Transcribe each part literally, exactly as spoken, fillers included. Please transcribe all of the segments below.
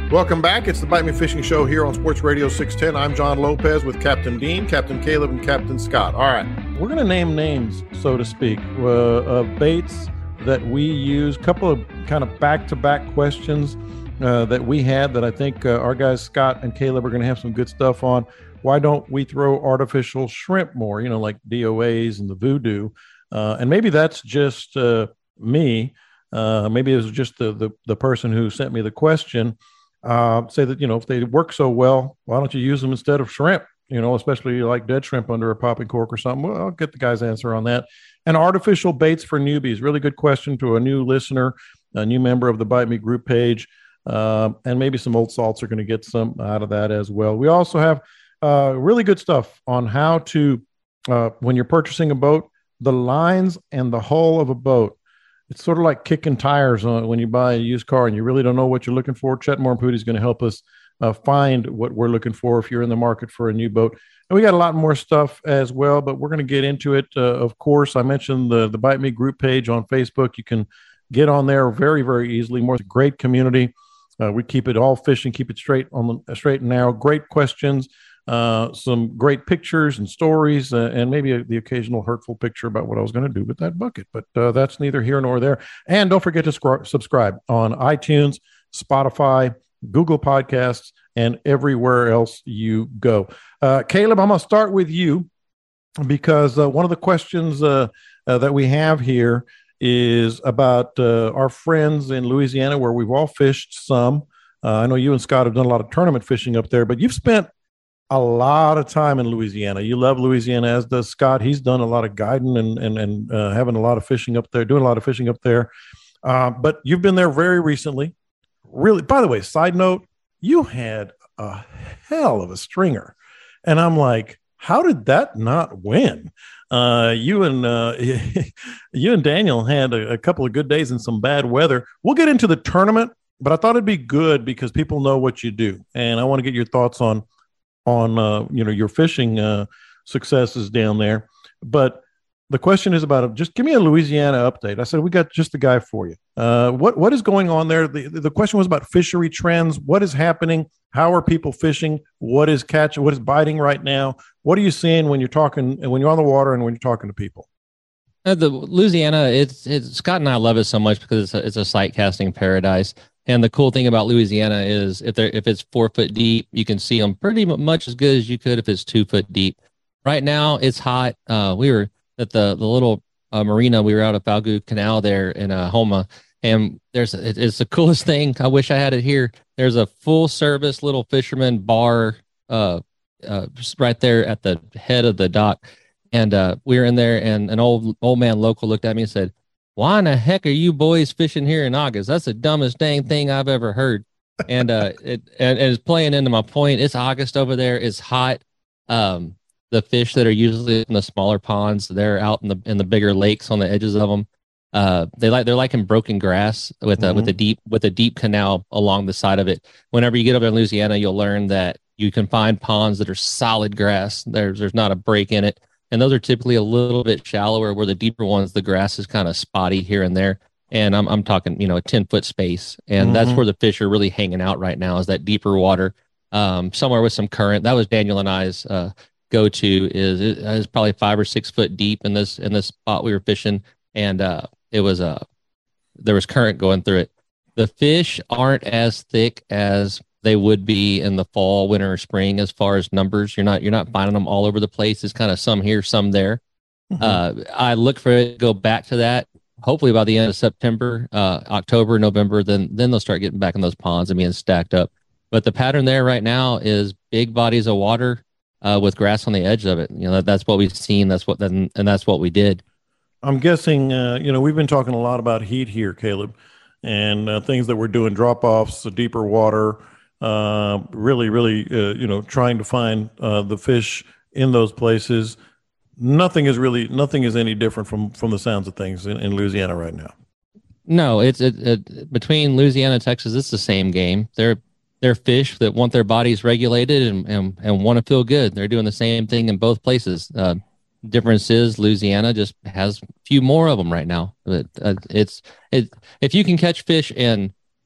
Welcome back. It's the Bite Me Fishing Show here on Sports Radio six ten. I'm John Lopez with Captain Dean, Captain Caleb, and Captain Scott. All right. We're going to name names, so to speak, uh, of baits that we use. A couple of kind of back-to-back questions uh, that we had that I think uh, our guys, Scott and Caleb, are going to have some good stuff on. Why don't we throw artificial shrimp more, you know, like D O As and the voodoo? Uh, and maybe that's just uh, me. Uh, maybe it was just the, the, the person who sent me the question. Uh, say that, you know, if they work so well, why don't you use them instead of shrimp? You know, especially like dead shrimp under a popping cork or something. Well, I'll get the guy's answer on that. And artificial baits for newbies. Really good question to a new listener, a new member of the Bite Me group page. Uh, and maybe some old salts are going to get some out of that as well. We also have uh, really good stuff on how to, uh, when you're purchasing a boat, the lines and the hull of a boat. It's sort of like kicking tires on when you buy a used car and you really don't know what you're looking for. Chet Morpooty is going to help us uh, find what we're looking for if you're in the market for a new boat. And we got a lot more stuff as well, but we're going to get into it. Uh, of course, I mentioned the, the Bite Me group page on Facebook. You can get on there very, very easily. More great community. Uh, we keep it all fishing, keep it straight on the straight and narrow. Great questions. Uh, some great pictures and stories, uh, and maybe a, the occasional hurtful picture about what I was going to do with that bucket. But uh, that's neither here nor there. And don't forget to scr- subscribe on iTunes, Spotify, Google Podcasts, and everywhere else you go. Uh, Caleb, I'm going to start with you because uh, one of the questions uh, uh, that we have here is about uh, our friends in Louisiana, where we've all fished some. Uh, I know you and Scott have done a lot of tournament fishing up there, but you've spent a lot of time in Louisiana. You love Louisiana, as does Scott. He's done a lot of guiding and and, and uh, having a lot of fishing up there, doing a lot of fishing up there. Uh, but you've been there very recently. Really, by the way, side note, you had a hell of a stringer. And I'm like, how did that not win? Uh, you and uh, you and Daniel had a, a couple of good days and some bad weather. We'll get into the tournament, but I thought it'd be good because people know what you do. And I want to get your thoughts on on, uh, you know, your fishing uh, successes down there. But the question is about, just give me a Louisiana update. I said, we got just the guy for you. Uh, what What is going on there? The, the question was about fishery trends. What is happening? How are people fishing? What is catching? What is biting right now? What are you seeing when you're talking, when you're on the water and when you're talking to people? Uh, the Louisiana, it's, it's Scott and I love it so much because it's a, it's a sight casting paradise. And the cool thing about Louisiana is if they're if it's four foot deep, you can see them pretty much as good as you could if it's two foot deep. Right now, it's hot. Uh, we were at the the little uh, marina. We were out of Falgout Canal there in uh, Homa, and there's it, it's the coolest thing. I wish I had it here. There's a full service little fisherman bar uh, uh, right there at the head of the dock, and uh, we were in there, and an old old man local looked at me and said, "Why in the heck are you boys fishing here in August? That's the dumbest dang thing I've ever heard." And uh, it and, and it's playing into my point. It's August over there. It's hot. Um, the fish that are usually in the smaller ponds, they're out in the in the bigger lakes on the edges of them. Uh, they like they're like in broken grass with a mm-hmm. with a deep with a deep canal along the side of it. Whenever you get over in Louisiana, you'll learn that you can find ponds that are solid grass. There's there's not a break in it. And those are typically a little bit shallower, where the deeper ones, the grass is kind of spotty here and there. And I'm I'm talking, you know, a ten foot space. And mm-hmm. that's where the fish are really hanging out right now, is that deeper water, um, somewhere with some current. That was Daniel and I's uh, go to is is probably five or six foot deep in this in this spot we were fishing, and uh, it was uh, there was current going through it. The fish aren't as thick as they would be in the fall, winter, or spring. As far as numbers, you're not you're not finding them all over the place. It's kind of some here, some there. Mm-hmm. Uh, I look for it to go back to that. Hopefully by the end of September, uh, October, November, then then they'll start getting back in those ponds and being stacked up. But the pattern there right now is big bodies of water uh, with grass on the edge of it. You know, that, that's what we've seen. That's what and that's what we did. I'm guessing. Uh, you know, we've been talking a lot about heat here, Caleb, and uh, things that we're doing, drop offs, deeper water. Uh, really, really, uh, you know, trying to find uh, the fish in those places. Nothing is really, nothing is any different from from the sounds of things in, in Louisiana right now. No, it's it, it, between Louisiana and Texas, it's the same game. They're they're fish that want their bodies regulated and and, and want to feel good. They're doing the same thing in both places. Uh, difference is Louisiana just has a few more of them right now. But uh, it's it if you can catch fish in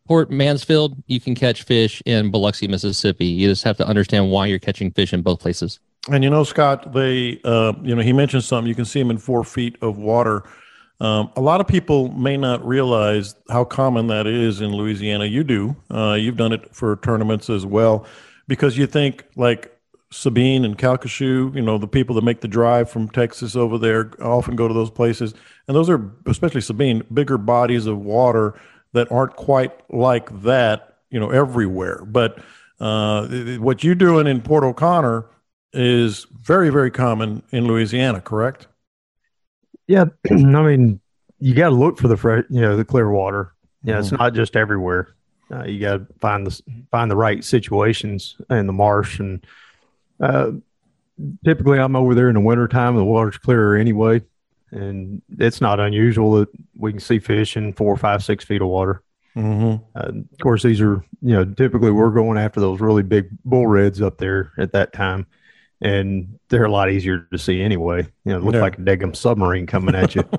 Port Mansfield, you can catch fish in Biloxi, Mississippi. You just have to understand why you're catching fish in both places. And, you know, Scott, they, uh, you know, he mentioned something. You can see them in four feet of water. Um, a lot of people may not realize how common that is in Louisiana. You do. Uh, you've done it for tournaments as well, because you think like Sabine and Calcasieu, you know, the people that make the drive from Texas over there often go to those places. And those are, especially Sabine, bigger bodies of water that aren't quite like that, you know, everywhere. But uh, what you're doing in Port O'Connor is very, very common in Louisiana, correct? Yeah. I mean, you got to look for the fresh, you know, the clear water. Yeah. Mm-hmm. It's not just everywhere. Uh, you got to find the, find the right situations in the marsh. And uh, typically I'm over there in the wintertime, the water's clearer anyway. And it's not unusual that we can see fish in four, five, six feet of water. Mm-hmm. Uh, of course, these are, you know, typically we're going after those really big bull reds up there at that time. And they're a lot easier to see anyway. You know, it looks yeah. like a daggum submarine coming at you.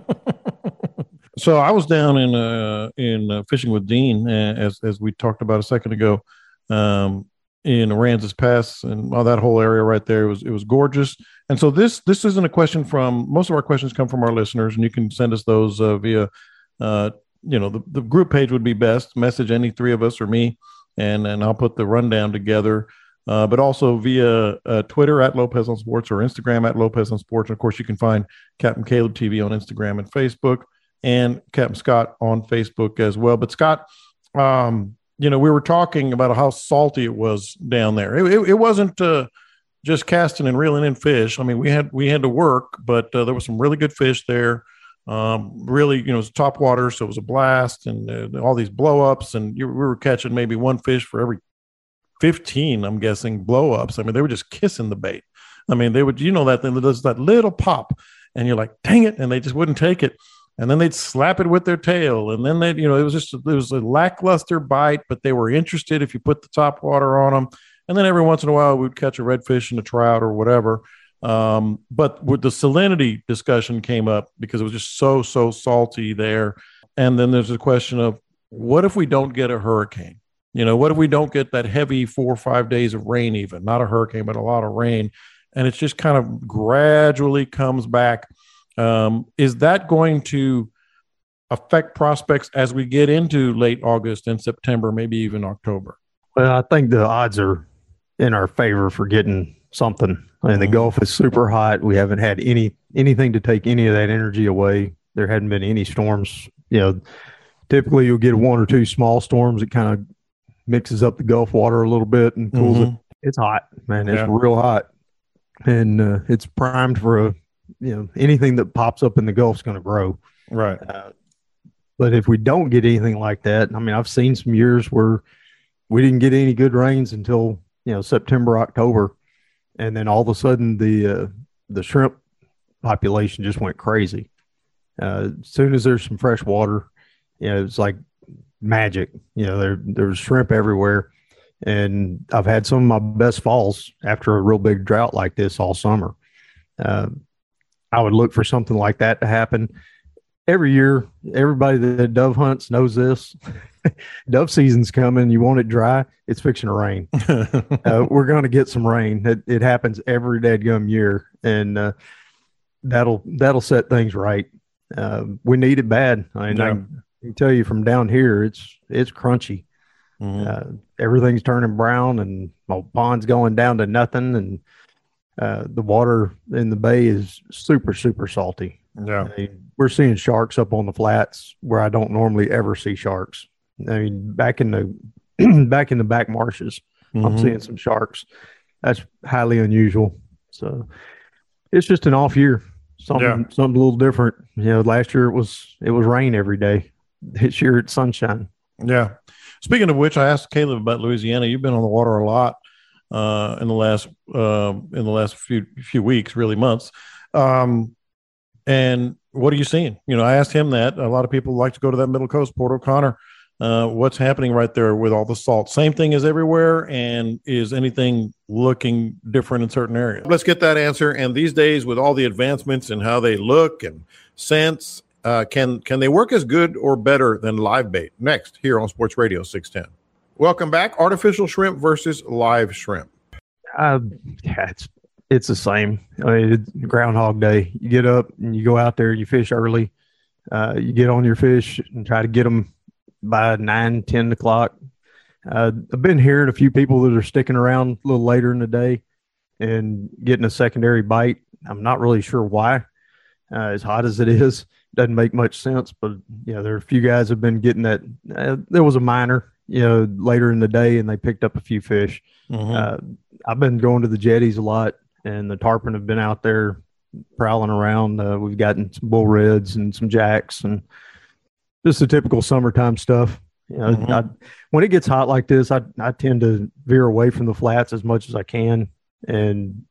So I was down in uh, in uh, fishing with Dean, uh, as as we talked about a second ago, um, in Aransas Pass and all that whole area right there. It was it was gorgeous. And so this this isn't a question from most of our questions come from our listeners, and you can send us those uh, via, uh, you know, the, the group page would be best. Message any three of us or me, and and I'll put the rundown together. Uh, but also via uh, Twitter at Lopez on Sports or Instagram at Lopez on Sports. And of course, you can find Captain Caleb T V on Instagram and Facebook, and Captain Scott on Facebook as well. But Scott, um, you know, we were talking about how salty it was down there. It, it, it wasn't uh, just casting and reeling in fish. I mean, we had we had to work, but uh, there was some really good fish there. Um, really, you know, it was top water, so it was a blast, and uh, all these blow ups, and you, we were catching maybe one fish for every fifteen, I'm guessing, blow ups. I mean, they were just kissing the bait. I mean, they would, you know, that thing that does that little pop, and you're like, dang it, and they just wouldn't take it. And then they'd slap it with their tail, and then they, you know, it was just it was a lackluster bite, but they were interested if you put the top water on them. And then every once in a while, we'd catch a redfish and a trout or whatever. Um, but with the salinity discussion came up because it was just so so salty there. And then there's a question of what if we don't get a hurricane? You know, what if we don't get that heavy four or five days of rain, even not a hurricane, but a lot of rain, and it just kind of gradually comes back? Um, is that going to affect prospects as we get into late August and September, maybe even October? Well, I think the odds are in our favor for getting something. I mean, the mm-hmm. Gulf is super hot. We haven't had any anything to take any of that energy away. There hadn't been any storms. You know, typically you'll get one or two small storms that kind of mixes up the Gulf water a little bit and cools mm-hmm. it. It's hot, man. It's yeah. real hot. And uh, it's primed for a, you know, anything that pops up in the Gulf is going to grow. Right. Uh, but if we don't get anything like that, I mean, I've seen some years where we didn't get any good rains until, you know, September, October. And then all of a sudden the, uh, the shrimp population just went crazy. Uh, as soon as there's some fresh water, you know, it's like magic. You know, there there's shrimp everywhere, and I've had some of my best falls after a real big drought like this all summer. Uh, I would look for something like that to happen every year. Everybody that dove hunts knows this. Dove season's coming. You want it dry, it's fixing to rain. uh, we're going to get some rain. It, it happens every dadgum year, and uh, that'll that'll set things right. Uh, we need it bad. I mean, yeah. I, I can tell you from down here, it's it's crunchy. Mm-hmm. Uh, everything's turning brown, and my pond's going down to nothing, and uh, the water in the bay is super, super salty. Yeah, I mean, we're seeing sharks up on the flats where I don't normally ever see sharks. I mean, back in the back in the back marshes, mm-hmm. I'm seeing some sharks. That's highly unusual. So it's just an off year. Something yeah. something a little different. You know, last year it was it was rain every day. This year it's sunshine. Yeah. Speaking of which, I asked Caleb about Louisiana. You've been on the water a lot uh, in the last uh, in the last few few weeks, really months. Um, and what are you seeing? You know, I asked him that. A lot of people like to go to that Middle Coast, Port O'Connor. Uh, what's happening right there with all the salt? Same thing as everywhere, and is anything looking different in certain areas? Let's get that answer. And these days, with all the advancements in how they look and sense, Uh, can can they work as good or better than live bait? Next, here on Sports Radio six ten. Welcome back. Artificial shrimp versus live shrimp. Uh, yeah, it's it's the same. I mean, it's Groundhog Day. You get up and you go out there. You fish early. Uh, you get on your fish and try to get them by nine, ten o'clock. Uh, I've been hearing a few people that are sticking around a little later in the day and getting a secondary bite. I'm not really sure why. Uh, as hot as it is, doesn't make much sense. But you know, there are a few guys have been getting that. Uh, there was a minor, you know, later in the day, and they picked up a few fish. Mm-hmm. Uh, I've been going to the jetties a lot, and the tarpon have been out there prowling around. Uh, we've gotten some bull reds and some jacks, and just the typical summertime stuff. You know, mm-hmm. I, when it gets hot like this, I I tend to veer away from the flats as much as I can, and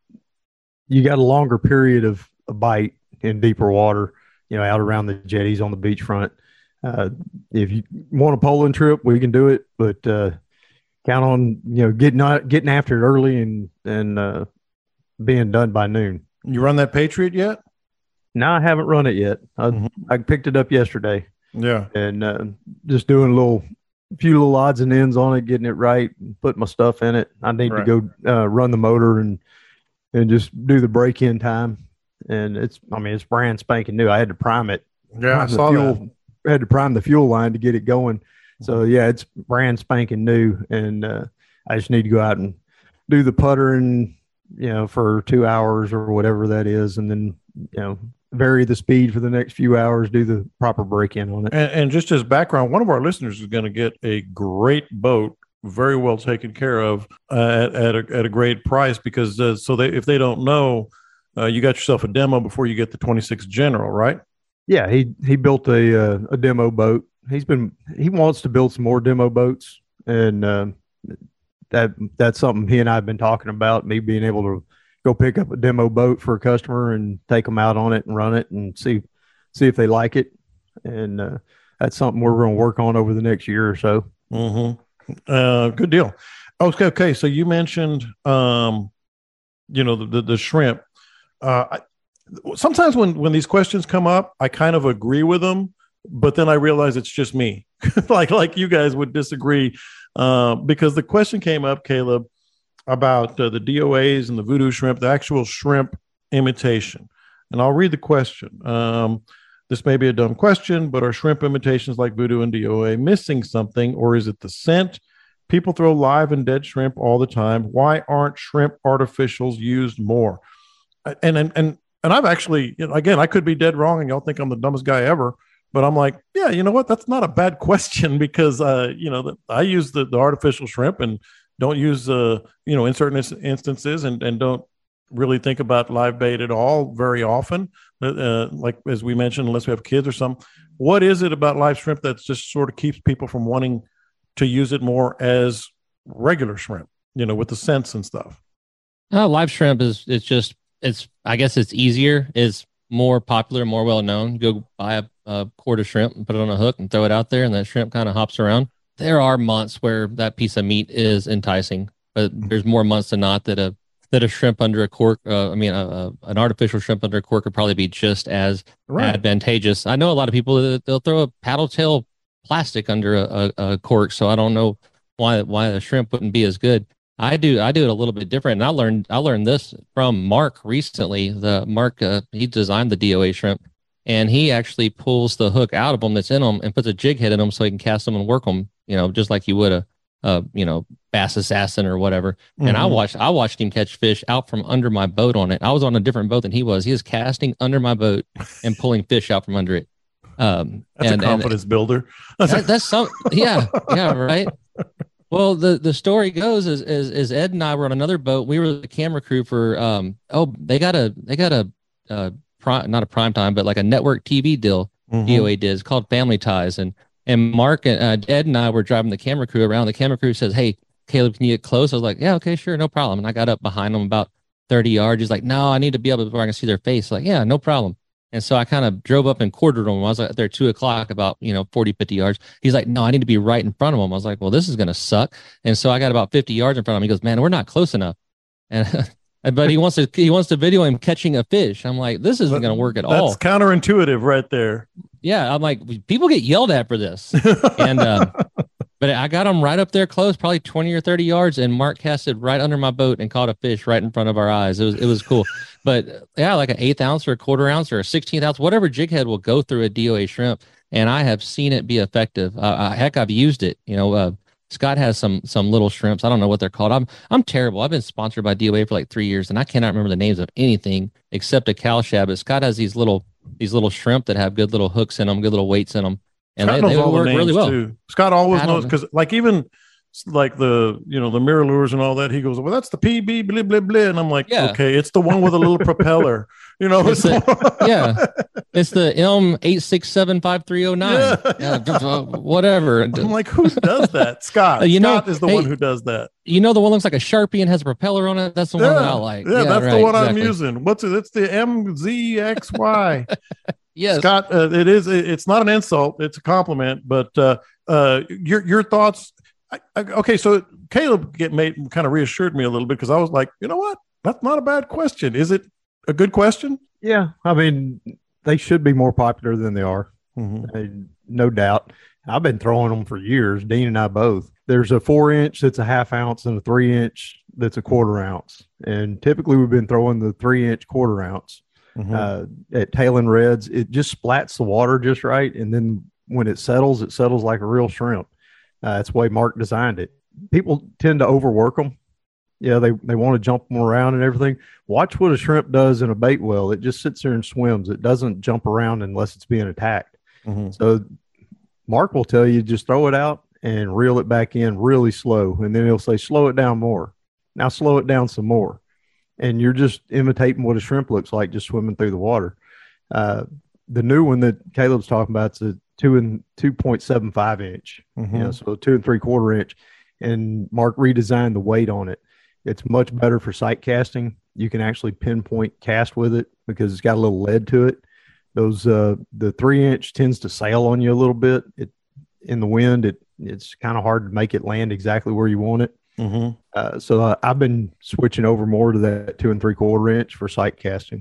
you got a longer period of a bite in deeper water, you know, out around the jetties on the beachfront. Uh, if you want a poling trip, we can do it, but uh, count on, you know, getting out, getting after it early and and uh, being done by noon. You run that Patriot yet? No, I haven't run it yet. I, mm-hmm. I picked it up yesterday. Yeah, and uh, just doing a little, few little odds and ends on it, getting it right, putting my stuff in it. I need right. to go uh, run the motor and and just do the break-in time. And it's, I mean, it's brand spanking new. I had to prime it. Yeah, I saw fuel, that. I had to prime the fuel line to get it going. So yeah, it's brand spanking new, and uh, I just need to go out and do the puttering, you know, for two hours or whatever that is, and then you know vary the speed for the next few hours, do the proper break-in on it. And, and just as background, one of our listeners is going to get a great boat, very well taken care of uh, at, at, a, at a great price, because uh, so they, if they don't know, uh, you got yourself a demo before you get the twenty-six General, right? Yeah, he he built a uh, a demo boat. He's been he wants to build some more demo boats, and uh, that that's something he and I have been talking about. Me being able to go pick up a demo boat for a customer and take them out on it and run it and see see if they like it, and uh, that's something we're going to work on over the next year or so. Mm-hmm. Uh, good deal. Okay, okay. So you mentioned, um, you know, the the, the shrimp. Uh, I, sometimes when when these questions come up, I kind of agree with them, but then I realize it's just me. like like you guys would disagree, uh, because the question came up, Caleb, about uh, the D O As and the voodoo shrimp, the actual shrimp imitation. And I'll read the question. Um, this may be a dumb question, but are shrimp imitations like voodoo and D O A missing something, or is it the scent? People throw live and dead shrimp all the time. Why aren't shrimp artificials used more? And and and and I've actually, you know, again, I could be dead wrong, and y'all think I'm the dumbest guy ever. But I'm like, yeah, you know what? That's not a bad question, because uh, you know, the, I use the, the artificial shrimp and don't use, uh, you know, in certain instances, and, and don't really think about live bait at all very often. Uh, like, as we mentioned, unless we have kids or something. What is it about live shrimp that just sort of keeps people from wanting to use it more as regular shrimp, you know, with the scents and stuff? Uh, live shrimp is, it's just, it's, I guess it's easier, it's more popular, more well known. You go buy a, a quart of shrimp and put it on a hook and throw it out there, and that shrimp kind of hops around. There are months where that piece of meat is enticing, but there's more months than not that a that a shrimp under a cork, uh, I mean, a, a, an artificial shrimp under a cork would probably be just as right. advantageous. I know a lot of people that they'll throw a paddle tail plastic under a, a, a cork, so I don't know why why the shrimp wouldn't be as good. I do I do it a little bit different, and I learned I learned this from Mark recently. The Mark uh, he designed the D O A shrimp, and he actually pulls the hook out of them that's in them and puts a jig head in them so he can cast them and work them. You know, just like you would a, a you know, bass assassin or whatever. Mm-hmm. And I watched I watched him catch fish out from under my boat on it. I was on a different boat than he was. He was casting under my boat and pulling fish out from under it. Um, that's and, a confidence and, builder. that, that's some, yeah, yeah, right. Well, the, the story goes is, is is Ed and I were on another boat. We were the camera crew for um oh they got a they got a uh prime, not a prime time, but like a network T V deal. Mm-hmm. D O A did. It's called Family Ties, and and Mark and uh, Ed and I were driving the camera crew around. The camera crew says, "Hey, Caleb, can you get close?" I was like, "Yeah, okay, sure, no problem." And I got up behind them about thirty yards. He's like, "No, I need to be able to where I can see their face." Like, "Yeah, no problem." And so I kind of drove up and quartered them. I was like, there at two o'clock, about, you know, forty, fifty yards. He's like, "No, I need to be right in front of him." I was like, "Well, this is going to suck." And so I got about fifty yards in front of him. He goes, "Man, we're not close enough." And but he wants to he wants to video him catching a fish. I'm like, this isn't going to work at That's all. That's counterintuitive right there. Yeah, I'm like, people get yelled at for this, and um, but I got him right up there close, probably twenty or thirty yards, and Mark casted right under my boat and caught a fish right in front of our eyes. It was it was cool, but yeah, like an eighth ounce or a quarter ounce or a sixteenth ounce, whatever jig head will go through a D O A shrimp, and I have seen it be effective. Uh, uh, heck, I've used it. You know, uh, Scott has some some little shrimps. I don't know what they're called. I'm I'm terrible. I've been sponsored by D O A for like three years, and I cannot remember the names of anything except a cow shad. But Scott has these little these little shrimp that have good little hooks in them, good little weights in them, and Scott they, they knows all work the names really well. too. Scott always I don't knows know. because, like, even like the you know the mirror lures and all that. He goes, "Well, that's the P B blah blah blah," and I'm like, Yeah. "Okay, it's the one with a little propeller." You know, It's the, yeah, it's the M eight six seven five three zero nine. Yeah. Yeah, whatever. I'm like, who does that? Scott. Uh, you know, Scott is the hey, one who does that. You know the one looks like a Sharpie and has a propeller on it. That's the one that I like. Yeah, that's right, the one exactly. I'm using. What's it? It's the M Z X Y. Yes, Scott, uh, it is. It, it's not an insult. It's a compliment. But uh, uh, your your thoughts. I, I, okay, so Caleb get made kind of reassured me a little bit because I was like, you know what? That's not a bad question. Is it a good question? Yeah, I mean, they should be more popular than they are. Mm-hmm. Uh, no doubt. I've been throwing them for years, Dean and I both. There's a four inch that's a half ounce and a three inch that's a quarter ounce. And typically we've been throwing the three inch quarter ounce. Mm-hmm. Uh, at Tail and Reds, it just splats the water just right. And then when it settles, it settles like a real shrimp. Uh, that's the way Mark designed it. People tend to overwork them. Yeah, they, they want to jump them around and everything. Watch what a shrimp does in a bait well. It just sits there and swims. It doesn't jump around unless it's being attacked. Mm-hmm. So Mark will tell you, just throw it out and reel it back in really slow. And then he'll say, slow it down more. Now slow it down some more. And you're just imitating what a shrimp looks like, just swimming through the water. Uh, the new one that Caleb's talking about is a two and two point seven five inch. Mm-hmm. You know, so two and three quarter inch. And Mark redesigned the weight on it. It's much better for sight casting. You can actually pinpoint cast with it because it's got a little lead to it. Those uh, the three inch tends to sail on you a little bit. It in the wind. It it's kind of hard to make it land exactly where you want it. Mm-hmm. Uh, so uh, I've been switching over more to that two and three quarter inch for sight casting,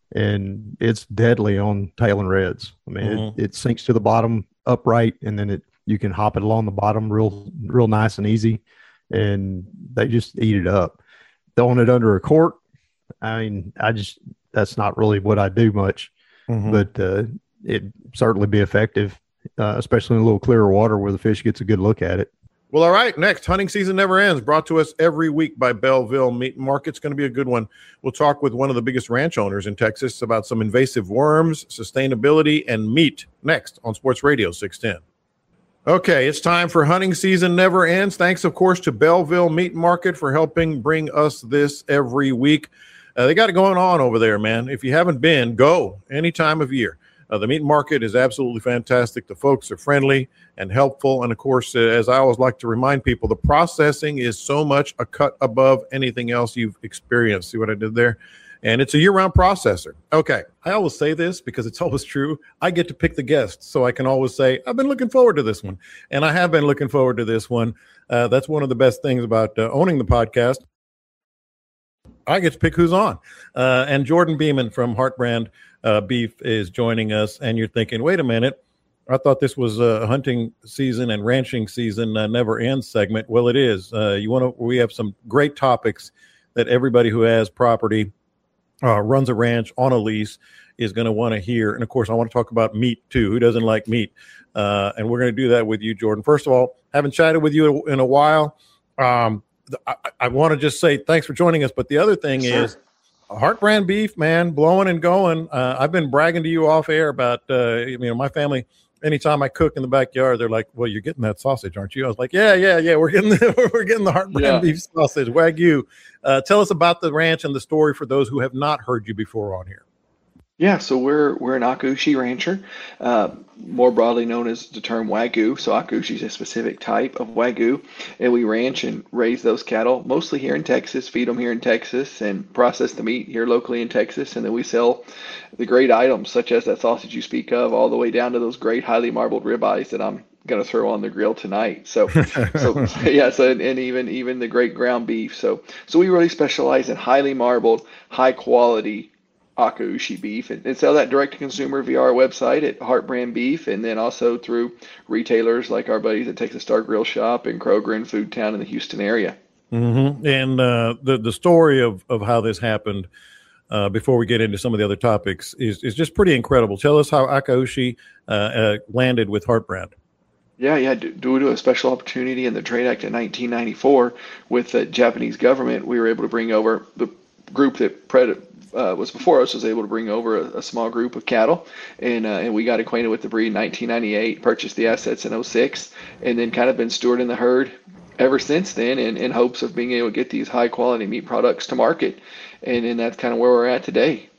and it's deadly on Tail and Reds. I mean, Mm-hmm. it, it sinks to the bottom upright, and then it you can hop it along the bottom real real nice and easy. And they just eat it up. Throwing it under a cork, I mean, I just, that's not really what I do much, Mm-hmm. but uh, it'd certainly be effective, uh, especially in a little clearer water where the fish gets a good look at it. Well, all right. Next, Hunting Season Never Ends, brought to us every week by Belleville Meat Market. It's going to be a good one. We'll talk with one of the biggest ranch owners in Texas about some invasive worms, sustainability, and meat. Next on Sports Radio six ten. Okay, it's time for Hunting Season Never Ends. Thanks, of course, to Belleville Meat Market for helping bring us this every week. Uh, they got it going on over there, man. If you haven't been, go any time of year. Uh, the meat market is absolutely fantastic. The folks are friendly and helpful. And, of course, uh, as I always like to remind people, the processing is so much a cut above anything else you've experienced. See what I did there? And it's a year-round processor. Okay, I always say this because it's always true. I get to pick the guests, so I can always say, I've been looking forward to this one. And I have been looking forward to this one. Uh, that's one of the best things about uh, owning the podcast. I get to pick who's on. Uh, and Jordan Beeman from Heart Brand uh, Beef is joining us. And you're thinking, wait a minute, I thought this was a hunting season and ranching season uh, never ends segment. Well, it is. Uh, you want to? We have some great topics that everybody who has property, Uh, runs a ranch on a lease, is going to want to hear. And of course, I want to talk about meat too. Who doesn't like meat? Uh, and we're going to do that with you, Jordan. First of all, haven't chatted with you in a while. Um, I, I want to just say thanks for joining us. But the other thing Sure. is Heart Brand Beef, man, blowing and going. Uh, I've been bragging to you off air about, uh, you know, my family. Anytime I cook in the backyard, they're like, "Well, you're getting that sausage, aren't you?" I was like, "Yeah, yeah, yeah. We're getting the, we're getting the Heart Brand Yeah. Beef sausage, Wagyu." Uh, tell us about the ranch and the story for those who have not heard you before on here. Yeah, so we're we're an Akushi rancher, uh, more broadly known as the term Wagyu. So Akushi is a specific type of Wagyu, and we ranch and raise those cattle mostly here in Texas, feed them here in Texas, and process the meat here locally in Texas, and then we sell the great items such as that sausage you speak of, all the way down to those great highly marbled ribeyes that I'm going to throw on the grill tonight. So, so yeah. So and, and even even the great ground beef. So so we really specialize in highly marbled, high quality Akaushi beef, and, and sell that direct to consumer via our website at Heart Brand Beef, and then also through retailers like our buddies at Texas Star Grill Shop and Kroger and Food Town in the Houston area. Mm-hmm. And uh, the the story of of how this happened. Uh, before we get into some of the other topics, is, is just pretty incredible. Tell us how Akaushi uh, uh, landed with Heart Brand. Yeah, yeah. Due to a special opportunity in the Trade Act of nineteen ninety-four with the Japanese government, we were able to bring over the group that pred, uh, was before us was able to bring over a, a small group of cattle, and uh, and we got acquainted with the breed in nineteen ninety-eight, purchased the assets in oh six, and then kind of been stewarding the herd ever since then, in, in hopes of being able to get these high quality meat products to market. And, and that's kind of where we're at today.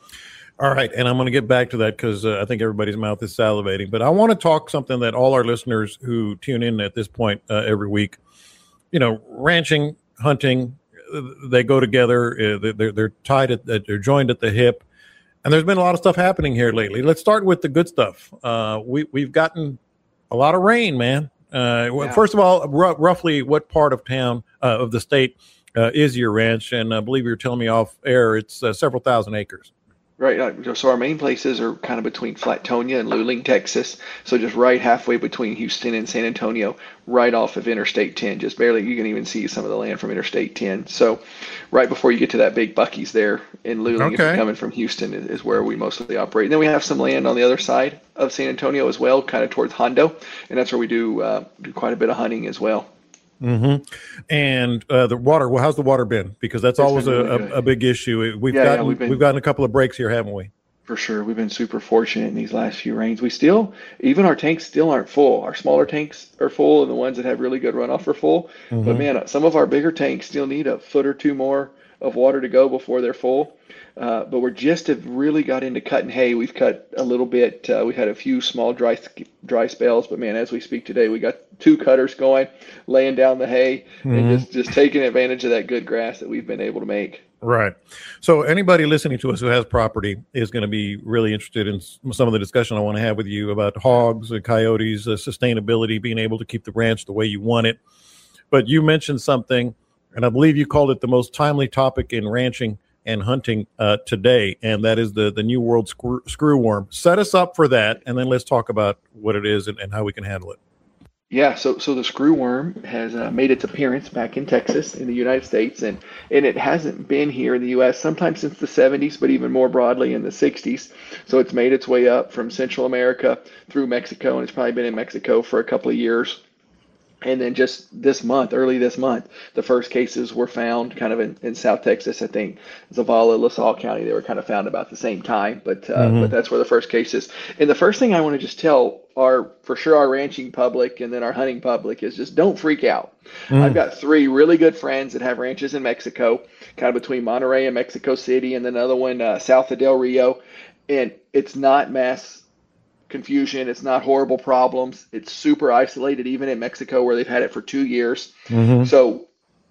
All right. And I'm going to get back to that because uh, I think everybody's mouth is salivating. But I want to talk something that all our listeners who tune in at this point uh, every week, you know, ranching, hunting, they go together. Uh, they're, they're tied, at, they're joined at the hip. And there's been a lot of stuff happening here lately. Let's start with the good stuff. Uh, we, we've gotten a lot of rain, man. Uh, yeah. First of all, r- roughly what part of town, uh, of the state, Uh, is your ranch? And I believe you were telling me off air, it's uh, several thousand acres. Right. Uh, so our main places are kind of between Flatonia and Luling, Texas. So just right halfway between Houston and San Antonio, right off of Interstate ten. Just barely, you can even see some of the land from Interstate ten. So right before you get to that big Buc-ee's there in Luling, okay. If you're coming from Houston, is, is where we mostly operate. And then we have some land on the other side of San Antonio as well, kind of towards Hondo. And that's where we do, uh, do quite a bit of hunting as well. Mm-hmm. And uh, the water. Well, how's the water been? Because that's it's always really a, a, a big issue. We've yeah, gotten yeah, we've, been, we've gotten a couple of breaks here, haven't we? For sure, we've been super fortunate in these last few rains. We still, even our tanks still aren't full. Our smaller tanks are full, and the ones that have really good runoff are full. Mm-hmm. But man, some of our bigger tanks still need a foot or two more of water to go before they're full. Uh, but we're just have really got into cutting hay. We've cut a little bit. Uh, we've had a few small dry dry spells, but man, as we speak today, we got two cutters going, laying down the hay, mm-hmm. and just, just taking advantage of that good grass that we've been able to make. Right. So anybody listening to us who has property is going to be really interested in some of the discussion I want to have with you about hogs and coyotes, uh, sustainability, being able to keep the ranch the way you want it. But you mentioned something, and I believe you called it the most timely topic in ranching and hunting uh, today, and that is the, the New World screw, screw worm. Set us up for that, and then let's talk about what it is and, and how we can handle it. Yeah, so so the screw worm has uh, made its appearance back in Texas in the United States, and, and it hasn't been here in the U S sometime since the seventies, but even more broadly in the sixties. So it's made its way up from Central America through Mexico, and it's probably been in Mexico for a couple of years. And then just this month, early this month, the first cases were found kind of in, in South Texas, I think, Zavala, LaSalle County. They were kind of found about the same time, but uh, mm-hmm. but that's where the first cases. And the first thing I want to just tell our, for sure, our ranching public and then our hunting public is just don't freak out. Mm. I've got three really good friends that have ranches in Mexico, kind of between Monterrey and Mexico City, and then another one uh, south of Del Rio. And it's not mass confusion. It's not horrible problems. It's super isolated, even in Mexico where they've had it for two years. Mm-hmm. So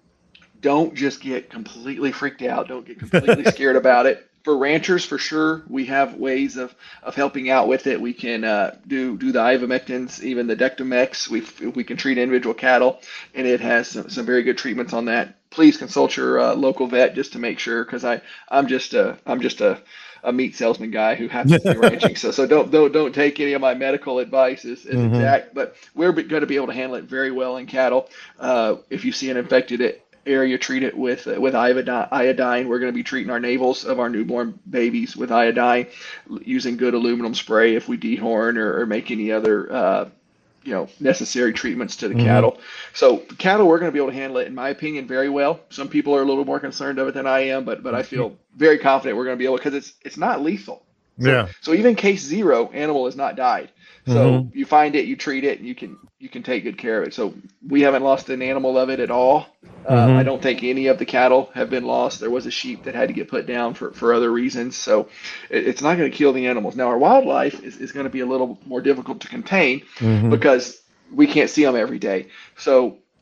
don't just get completely freaked out. Don't get completely scared about it. For ranchers, for sure, we have ways of, of helping out with it. We can uh, do do the ivermectins, even the Dectomex. We we can treat individual cattle, and it has some, some very good treatments on that. Please consult your uh, local vet just to make sure, because I I'm just a I'm just a a meat salesman guy who happens to be ranching. So, so don't, don't, don't take any of my medical advice as, as mm-hmm. exact, but we're going to be able to handle it very well in cattle. Uh, if you see an infected area, treat it with, uh, with iodine. We're going to be treating our navels of our newborn babies with iodine, using good aluminum spray if we dehorn or, or make any other, uh, you know, necessary treatments to the mm-hmm. cattle. So cattle, we're going to be able to handle it, in my opinion, very well. Some people are a little more concerned of it than I am, but but I feel very confident we're going to be able, because it's it's not lethal. So, yeah. So even case zero, animal has not died. So mm-hmm. you find it, you treat it, and you can you can take good care of it. So we haven't lost an animal of it at all. Uh, mm-hmm. I don't think any of the cattle have been lost. There was a sheep that had to get put down for, for other reasons. So it, it's not going to kill the animals. Now, our wildlife is, is going to be a little more difficult to contain mm-hmm. because we can't see them every day. So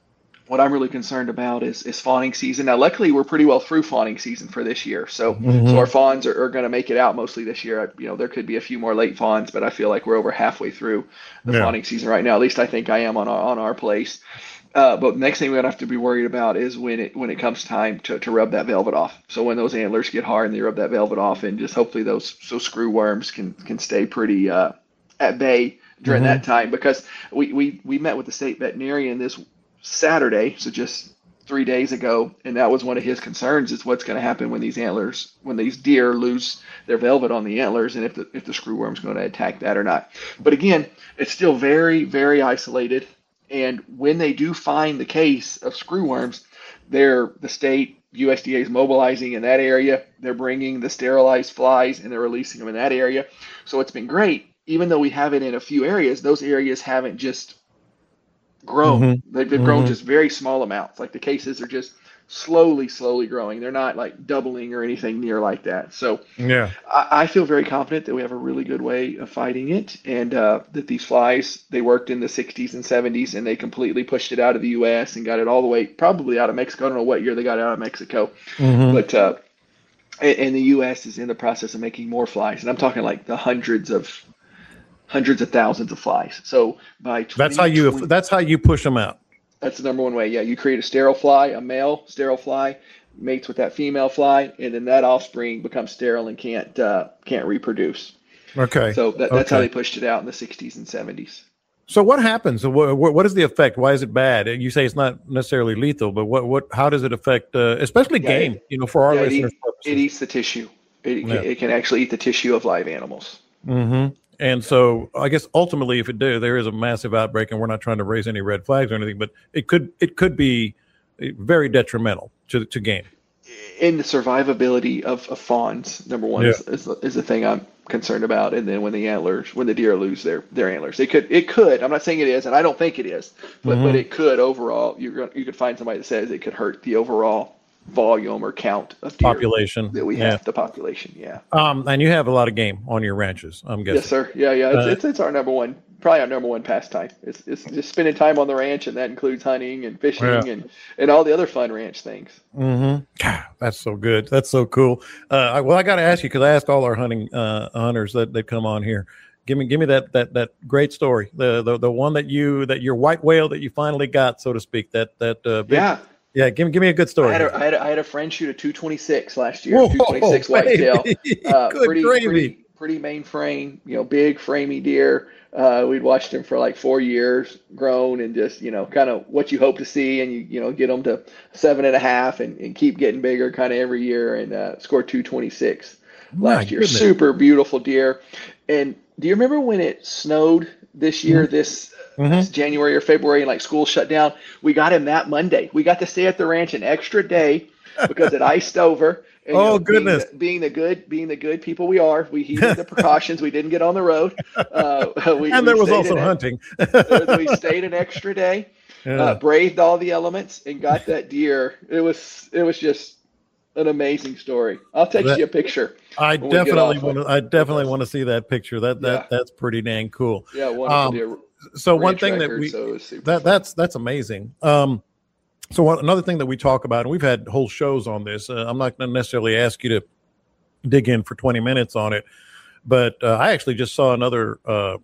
what I'm really concerned about is is fawning season. Now, luckily, we're pretty well through fawning season for this year, so Mhm. so our fawns are, are going to make it out mostly this year. You know, there could be a few more late fawns, but I feel like we're over halfway through the Yeah. fawning season right now. At least I think I am on our on our place. Uh, but the next thing we're gonna have to be worried about is when it when it comes time to, to rub that velvet off. So when those antlers get hard and they rub that velvet off, and just hopefully those so screw worms can can stay pretty uh, at bay during Mhm. that time. Because we, we we met with the state veterinarian this Saturday, so just three days ago, and that was one of his concerns is what's going to happen when these antlers, when these deer lose their velvet on the antlers, and if the if the screw worm's going to attack that or not. But again, it's still very very isolated. And when they do find the case of screwworms, they're the state U S D A is mobilizing in that area. They're bringing the sterilized flies and they're releasing them in that area. So it's been great. Even though we have it in a few areas, those areas haven't just grown. Mhm. They've, they've grown Mhm. just very small amounts. Like the cases are just slowly, slowly growing. They're not like doubling or anything near like that. So Yeah. I, I feel very confident that we have a really good way of fighting it, and uh, that these flies, they worked in the sixties and seventies, and they completely pushed it out of the U S and got it all the way, probably out of Mexico. I don't know what year they got it out of Mexico, Mhm. but uh, and, and the U S is in the process of making more flies, and I'm talking like the hundreds of hundreds of thousands of flies. So by That's how you. twenty twenty That's how you push them out. that's the number one way. Yeah, you create a sterile fly, a male sterile fly, mates with that female fly, and then that offspring becomes sterile and can't uh, can't reproduce. Okay. So that, that's how Okay. they pushed it out in the sixties and seventies. So what happens? What, what is the effect? Why is it bad? You say it's not necessarily lethal, but what, what, how does it affect, uh, especially Yeah, game, it- you know, for our Yeah, it, listeners' eat, purposes? it eats the tissue. It, Yeah. can, it can actually eat the tissue of live animals. hmm And so I guess ultimately, if it do, there is a massive outbreak, and we're not trying to raise any red flags or anything, but it could, it could be very detrimental to, to game. In the survivability of, of fawns, number one Yeah. is, is, is the thing I'm concerned about. And then when the antlers, when the deer lose their, their antlers, it could, it could, I'm not saying it is, and I don't think it is, but, Mhm. but it could overall, you're going you could find somebody that says it could hurt the overall volume or count of deer Population. that we Yeah. have, the population. Yeah. Um, and you have a lot of game on your ranches, I'm guessing. Yes, sir. Yeah, yeah. It's, Uh, it's it's our number one, probably our number one pastime. It's it's just spending time on the ranch, and that includes hunting and fishing Yeah. and and all the other fun ranch things. Mm-hmm. God, that's so good. That's so cool. Uh, I, well, I got to ask you because I asked all our hunting uh, hunters that that come on here. Give me, give me that that that great story. The the the one that you that your white whale that you finally got, so to speak. That that uh, big, Yeah, yeah. Give me give me a good I story. had a, I had a, I had a friend shoot a two twenty-six last year, Whoa, two twenty-six whitetail. baby. Uh, Good pretty gravy. pretty pretty main frame, you know, big framey deer. Uh, we'd watched him for like four years, grown, and just you know, kind of what you hope to see, and you you know, get them to seven and a half, and, and keep getting bigger, kind of every year, and uh, scored two twenty-six My last year. goodness. Super beautiful deer. And do you remember when it snowed this year, this, Mhm. this January or February, and like school shut down? We got him that Monday. We got to stay at the ranch an extra day because it iced over. And, Oh, being goodness. the- Being the, good, being the good people we are, we heeded the precautions. We didn't get on the road. Uh, we, And we there was stayed also in it. hunting. We stayed an extra day, Yeah. uh, braved all the elements, and got that deer. It was it was just an amazing story. I'll text That- you a picture. I when we get definitely off want of- to. I definitely with us. want to see that picture. That that Yeah. that's pretty dang cool. Yeah, wonderful Um, deer. So one ranch thing that record, we so it was super that fun. that's that's amazing. Um, so one, another thing that we talk about, and we've had whole shows on this. Uh, I'm not going to necessarily ask you to dig in for twenty minutes on it, but uh, I actually just saw another. Uh,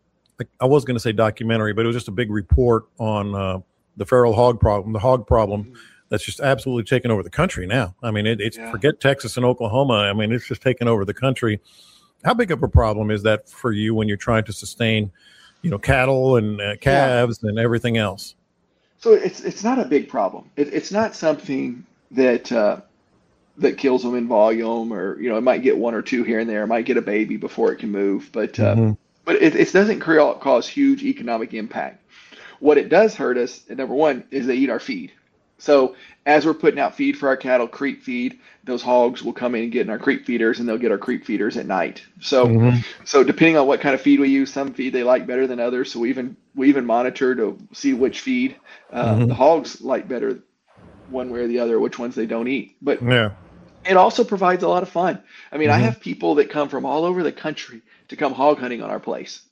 I was going to say documentary, but it was just a big report on uh, the feral hog problem, the hog problem that's just absolutely taken over the country now. I mean, it, it's Yeah. forget Texas and Oklahoma. I mean, it's just taken over the country. How big of a problem is that for you when you're trying to sustain, you know, cattle and uh, calves and everything else? So it's it's not a big problem. It, it's not something that uh, that kills them in volume, or you know, it might get one or two here and there. It might get a baby before it can move, but uh, Mhm. but it, it doesn't cre- cause huge economic impact. What it does hurt us, number one, is they eat our feed. So as we're putting out feed for our cattle, creep feed, those hogs will come in and get in our creep feeders, and they'll get our creep feeders at night. So Mhm. so depending on what kind of feed we use, some feed they like better than others. So we even we even monitor to see which feed uh, Mhm. the hogs like better, one way or the other, which ones they don't eat. But Yeah. it also provides a lot of fun. I mean, I Mhm. have people that come from all over the country to come hog hunting on our place.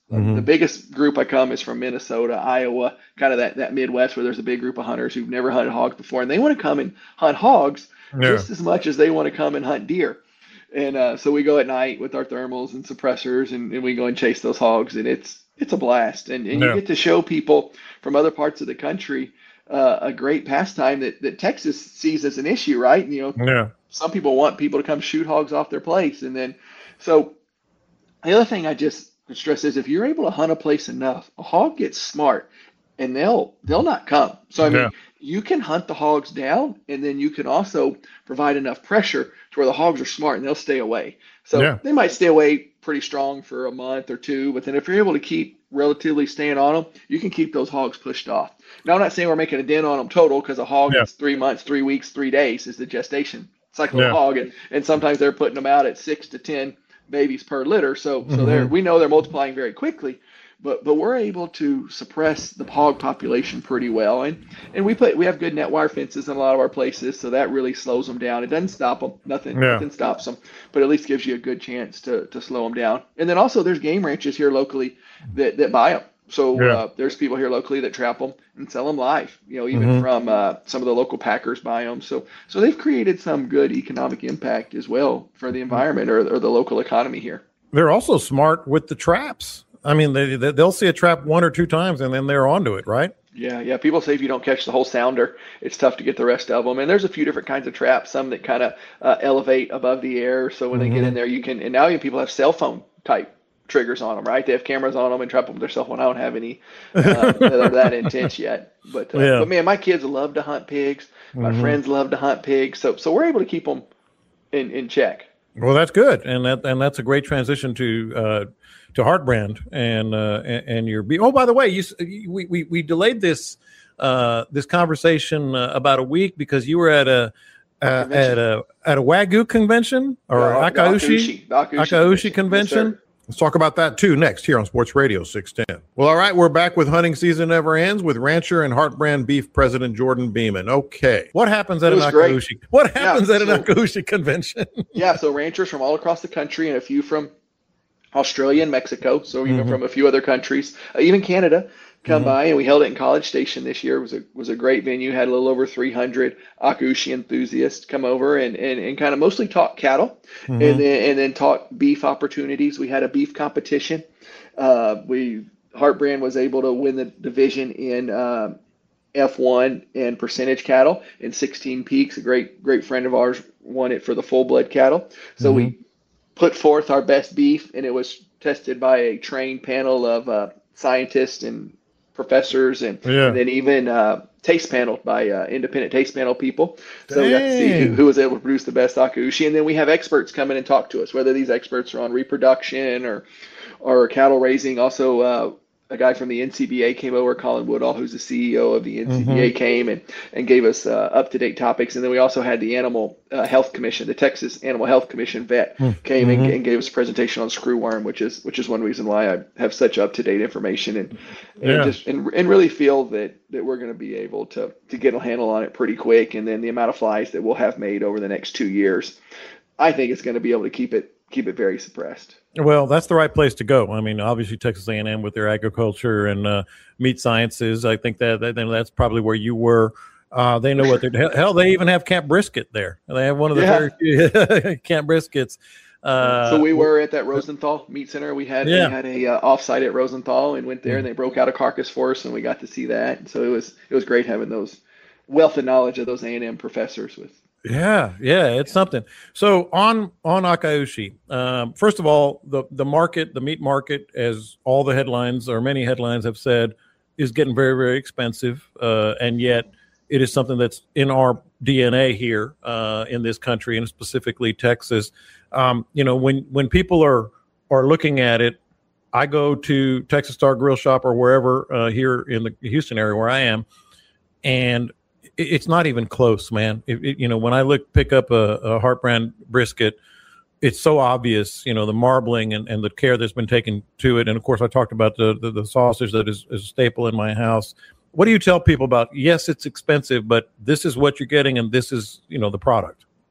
Mm-hmm. The biggest group I come is from Minnesota, Iowa, kind of that, that Midwest where there's a big group of hunters who've never hunted hogs before, and they want to come and hunt hogs Yeah. just as much as they want to come and hunt deer. And uh, so we go at night with our thermals and suppressors, and, and we go and chase those hogs, and it's it's a blast. And, and Yeah. you get to show people from other parts of the country uh, a great pastime that, that Texas sees as an issue, right? And, you know, Yeah. some people want people to come shoot hogs off their place. And then, so the other thing I just stress is if you're able to hunt a place enough, a hog gets smart and they'll they'll not come. So I mean, Yeah. you can hunt the hogs down, and then you can also provide enough pressure to where the hogs are smart and they'll stay away. So Yeah. they might stay away pretty strong for a month or two, but then if you're able to keep relatively staying on them, you can keep those hogs pushed off. Now, I'm not saying we're making a dent on them total, because a hog Yeah. is three months, three weeks, three days is the gestation cycle Yeah. of a hog, and, and sometimes they're putting them out at six to ten babies per litter. So so Mhm. they're we know they're multiplying very quickly. But but we're able to suppress the hog population pretty well, and and we put we have good net wire fences in a lot of our places, so that really slows them down. It doesn't stop them, nothing Yeah. nothing stops them, but at least gives you a good chance to to slow them down. And then also there's game ranches here locally that that buy them. So Yeah. uh, there's people here locally that trap them and sell them live. You know, even Mhm. from uh, some of the local packers buy them. So so they've created some good economic impact as well for the environment or, or the local economy here. They're also smart with the traps. I mean, they, they they'll see a trap one or two times and then they're onto it, right? Yeah, yeah. People say if you don't catch the whole sounder, it's tough to get the rest of them. And there's a few different kinds of traps. Some that kind of uh, elevate above the air, so when they get in there, you can. And now even people have cell phone type triggers on them, right? They have cameras on them and trap them with their cell phone. I don't have any uh, that are that intense yet, but uh, Yeah. but man, my kids love to hunt pigs. My Mhm. friends love to hunt pigs. So so we're able to keep them in in check. Well, that's good, and that and that's a great transition to uh, to Heartbrand and uh, and, and your. Be- oh, by the way, you s- we we, we delayed this uh, this conversation uh, about a week because you were at a uh, at a at a Wagyu convention or Yeah, the Akaushi Akaushi- the Akaushi Akaushi convention. convention. Yes, sir. Let's talk about that too next here on Sports Radio six ten. Well, all right, we're back with Hunting Season Never Ends with rancher and Heartbrand Beef President Jordan Beeman. Okay, what happens at It an was great. Akaushi? What Yeah, happens at an so- Akaushi convention? Yeah, so ranchers from all across the country and a few from Australia and Mexico, so even Mhm. from a few other countries, uh, even Canada, come Mhm. by, and we held it in College Station this year. It was a was a great venue. Had a little over three hundred Akaushi enthusiasts come over and, and, and kind of mostly talk cattle, Mhm. and then and then talk beef opportunities. We had a beef competition. Uh, we Heartbrand was able to win the division in uh, F one and percentage cattle in sixteen Peaks. A great great friend of ours won it for the full blood cattle. So Mhm. we put forth our best beef, and it was tested by a trained panel of uh, scientists and professors, and, Yeah. and then even uh, taste panel by uh, independent taste panel people. So we got to see who, Dang. who was able to produce the best Akaushi, and then we have experts come in and talk to us, whether these experts are on reproduction or or cattle raising. Also, uh, a guy from the N C B A came over, Colin Woodall, who's the C E O of the N C B A, Mhm. came and, and gave us uh, up-to-date topics. And then we also had the Animal uh, Health Commission, the Texas Animal Health Commission vet, came and, Mhm. and gave us a presentation on screwworm, which is which is one reason why I have such up-to-date information, and and Yeah. just and, and really feel that that we're going to be able to to get a handle on it pretty quick. And then the amount of flies that we'll have made over the next two years, I think it's going to be able to keep it keep it very suppressed. Well, that's the right place to go. I mean, obviously Texas A and M with their agriculture and uh, meat sciences. I think that, that that's probably where you were. Uh, they know what they're hell. They even have Camp Brisket there. They have one of the Yeah. very few Camp Briskets. Uh, so we were at that Rosenthal Meat Center. We had Yeah. we had a uh, offsite at Rosenthal and went there, and they broke out a carcass for us, and we got to see that. And so it was it was great having those wealth of knowledge of those A and M professors with. Yeah, yeah, it's something. So on on Akaushi, um, first of all, the the market, the meat market, as all the headlines or many headlines have said, is getting very very expensive, uh, and yet it is something that's in our D N A here uh, in this country, and specifically Texas. Um, you know, when when people are are looking at it, I go to Texas Star Grill Shop or wherever uh, here in the Houston area where I am, and it's not even close, man. It, it, you know, when I look, pick up a, a Heartbrand brisket, it's so obvious, you know, the marbling and, and the care that's been taken to it. And of course, I talked about the, the, the sausage that is, is a staple in my house. What do you tell people about, yes, it's expensive, but this is what you're getting and this is, you know, the product?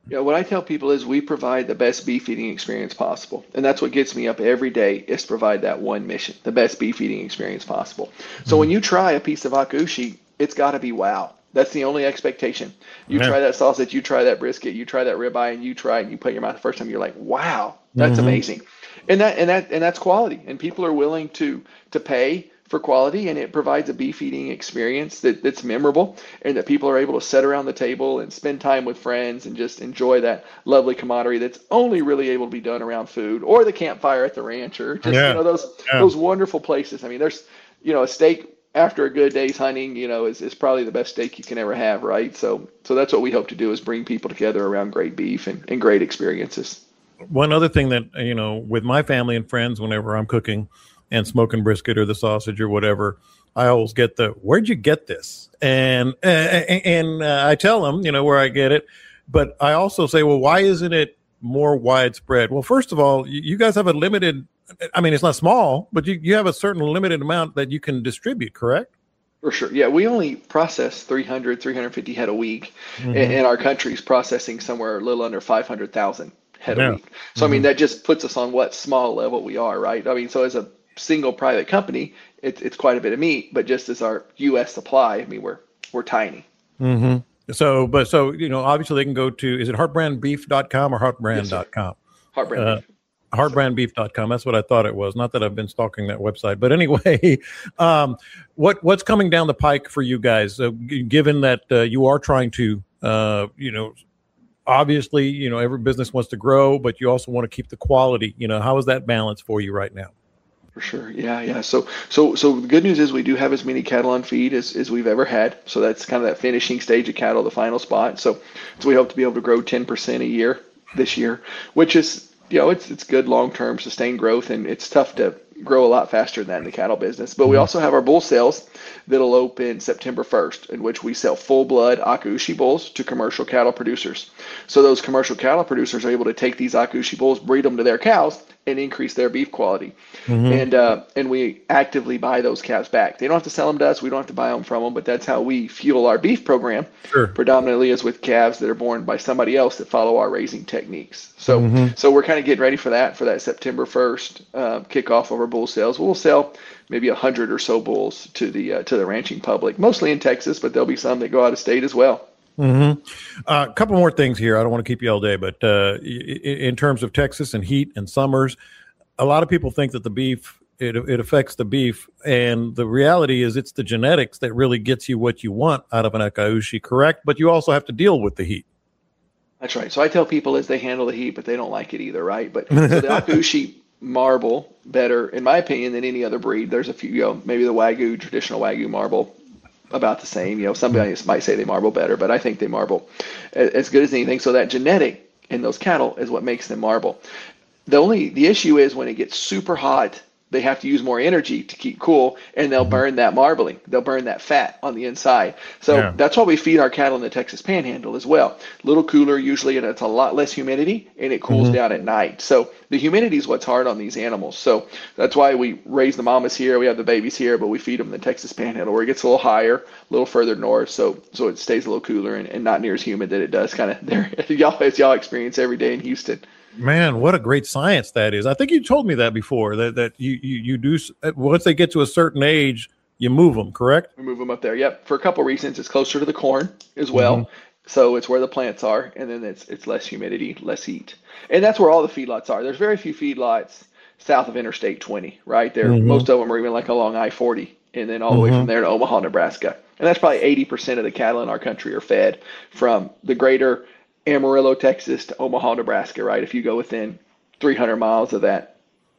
Yeah, what I tell people is we provide the best beef eating experience possible. And that's what gets me up every day is to provide that one mission, the best beef eating experience possible. So when Mhm. you try a piece of akushi, it's got to be wow. That's the only expectation. You Yeah. try that sausage, you try that brisket, you try that ribeye, and you try it, and you put it in your mouth the first time, you're like, wow, that's Hmm. amazing. And that and that and that's quality. And people are willing to to pay for quality, and it provides a beef eating experience that, that's memorable and that people are able to sit around the table and spend time with friends and just enjoy that lovely camaraderie that's only really able to be done around food or the campfire at the ranch or just you Yeah. know those Yeah. those wonderful places. I mean, there's you know a steak after a good day's hunting, you know, is, is probably the best steak you can ever have, right? So so that's what we hope to do is bring people together around great beef and, and great experiences. One other thing that, you know, with my family and friends, whenever I'm cooking and smoking brisket or the sausage or whatever, I always get the, where'd you get this? And, and, and uh, I tell them, you know, where I get it. But I also say, well, why isn't it more widespread? Well, first of all, you, you guys have a limited, I mean, it's not small, but you, you have a certain limited amount that you can distribute, correct? For sure. Yeah, we only process three hundred, three hundred fifty head a week, and, Mm-hmm. and our country's processing somewhere a little under five hundred thousand head a Yeah. week. So, I Mm-hmm. mean, that just puts us on what small level we are, right? I mean, so as a single private company, it's it's quite a bit of meat, but just as our U S supply, I mean, we're we're tiny. Mm-hmm. So, but so, you know, obviously they can go to, is it heartbrand beef dot com or Yes, heartbrand sir. dot com? Heartbrand Uh, beef. heartbrand beef dot com. That's what I thought it was. Not that I've been stalking that website, but anyway, um, what what's coming down the pike for you guys? Uh, g- given that uh, you are trying to, uh, you know, obviously, you know, every business wants to grow, but you also want to keep the quality. You know, how is that balance for you right now? For sure. Yeah, yeah. So so so the good news is we do have as many cattle on feed as, as we've ever had. So that's kind of that finishing stage of cattle, the final spot. So so we hope to be able to grow ten percent a year this year, which is you know, it's it's good long-term sustained growth, and it's tough to grow a lot faster than that in the cattle business. But we Mhm. also have our bull sales that'll open September first, in which we sell full-blood Akaushi bulls to commercial cattle producers. So those commercial cattle producers are able to take these Akaushi bulls, breed them to their cows, and increase their beef quality. Mhm. And uh, and we actively buy those calves back. They don't have to sell them to us. We don't have to buy them from them. But that's how we fuel our beef program. Sure. Predominantly is with calves that are born by somebody else that follow our raising techniques. So Mhm. so we're kind of getting ready for that for that September first uh, kickoff of our bull sales. We'll sell maybe a hundred or so bulls to the uh, to the ranching public, mostly in Texas, but there'll be some that go out of state as well. Mm-hmm. Uh, a couple more things here. I don't want to keep you all day, but uh, in terms of Texas and heat and summers, a lot of people think that the beef it it affects the beef, and the reality is it's the genetics that really gets you what you want out of an Akaushi, correct? But you also have to deal with the heat. That's right. So I tell people as they handle the heat, but they don't like it either, right? But so the Akaushi marble better, in my opinion, than any other breed. There's a few, you know, maybe the Wagyu, traditional Wagyu marble, about the same. You know, somebody might say they marble better, but I think they marble as good as anything. So that genetic in those cattle is what makes them marble. The only the issue is when it gets super hot, they have to use more energy to keep cool, and they'll burn that marbling. They'll burn that fat on the inside. So Yeah. that's why we feed our cattle in the Texas Panhandle as well. A little cooler usually, and it's a lot less humidity, and it cools Mhm. down at night. So the humidity is what's hard on these animals. So that's why we raise the mamas here, we have the babies here, but we feed them in the Texas Panhandle where it gets a little higher, a little further north, so so it stays a little cooler and, and not near as humid that it does kind of there. Y'all as y'all experience every day in Houston. Man, what a great science that is. I think you told me that before, that, that you, you, you do, s- once they get to a certain age, you move them, correct? We move them up there. Yep, for a couple reasons. It's closer to the corn as well, so it's where the plants are, and then it's it's less humidity, less heat, and that's where all the feedlots are. There's very few feedlots south of Interstate twenty, right? There, Mhm. most of them are even like along I forty, and then all the way Mhm. from there to Omaha, Nebraska, and that's probably eighty percent of the cattle in our country are fed from the greater Amarillo, Texas, to Omaha, Nebraska, right? If you go within three hundred miles of that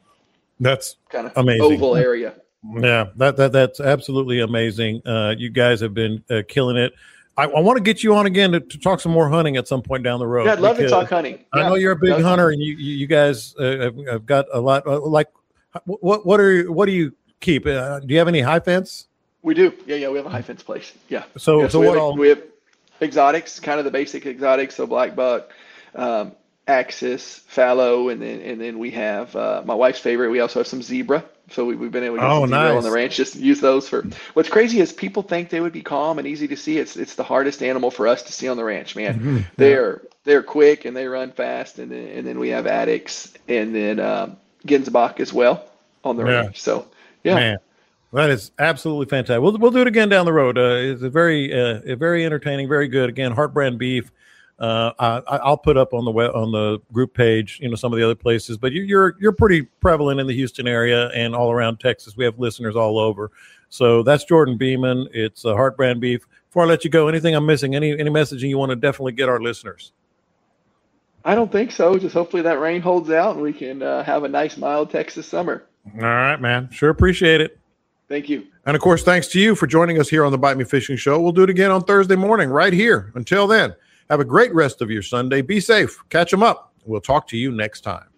That's kind of amazing. oval area. Yeah, that, that that's absolutely amazing. Uh, you guys have been uh, killing it. I, I want to get you on again to, to talk some more hunting at some point down the road. Yeah, I'd love to because talk hunting. I Yeah. know you're a big Does- hunter, and you you, you guys uh, have, have got a lot. Uh, like, what what are what do you keep? Uh, do you have any high fence? We do. Yeah, yeah, we have a high fence place. Yeah. So Yeah, so we, what have, all? we have exotics, kind of the basic exotics, so black buck, um, axis, fallow, and then and then we have uh, my wife's favorite. We also have some zebra So we, we've been able to get Oh, some D-rail on nice. the ranch, just use those for. What's crazy is people think they would be calm and easy to see. It's it's the hardest animal for us to see on the ranch, man. Mhm. They're they're quick and they run fast, and then and then we have Addicts and then um, Gensbach as well on the Yeah. ranch. So yeah, Man, that is absolutely fantastic. We'll we'll do it again down the road. Uh, it's a very uh, a very entertaining, very good. Again, Heart Brand Beef. Uh, I, I'll put up on the web, on the group page, you know, some of the other places. But you, you're you're pretty prevalent in the Houston area and all around Texas. We have listeners all over. So that's Jordan Beeman. It's uh, Heart Brand Beef. Before I let you go, anything I'm missing? Any any messaging you want to definitely get our listeners? I don't think so. Just hopefully that rain holds out and we can uh, have a nice mild Texas summer. All right, man. Sure appreciate it. Thank you. And of course, thanks to you for joining us here on the Bite Me Fishing Show. We'll do it again on Thursday morning right here. Until then, have a great rest of your Sunday. Be safe. Catch them up. We'll talk to you next time.